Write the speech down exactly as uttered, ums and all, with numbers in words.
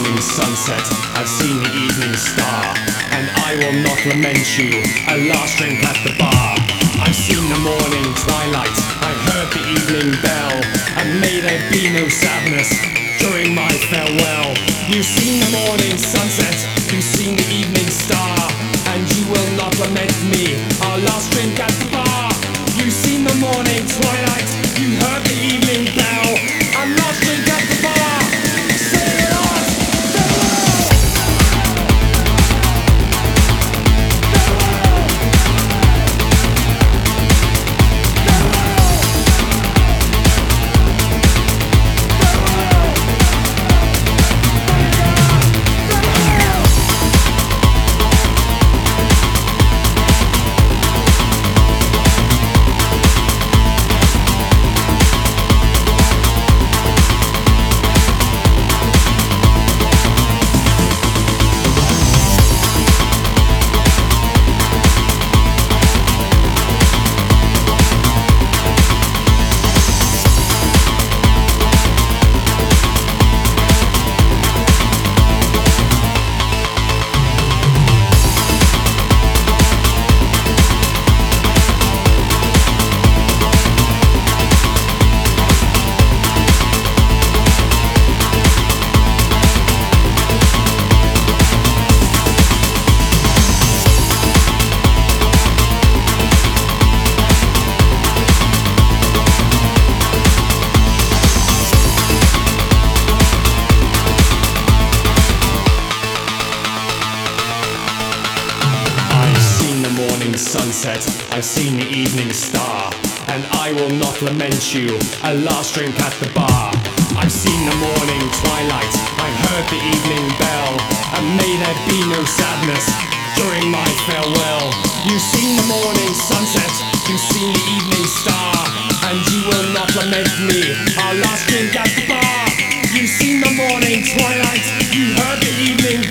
morning sunset, I've seen the evening star, and I will not lament you, a last drink at the bar. I've seen the morning twilight, I've heard the evening bell, and may there be no sadness during my farewell. You've seen the morning sunset, you've seen the evening star, and you will not lament me, our last drink at the bar. You've seen the morning twilight, you heard the evening bell, and last drink at the bar. Say it on! Sunset, I've seen the evening star, and I will not lament you, a last drink at the bar. I've seen the morning twilight, I've heard the evening bell, and may there be no sadness during my farewell. You've seen the morning sunset, you've seen the evening star, and you will not lament me, our last drink at the bar. You've seen the morning twilight, you heard the evening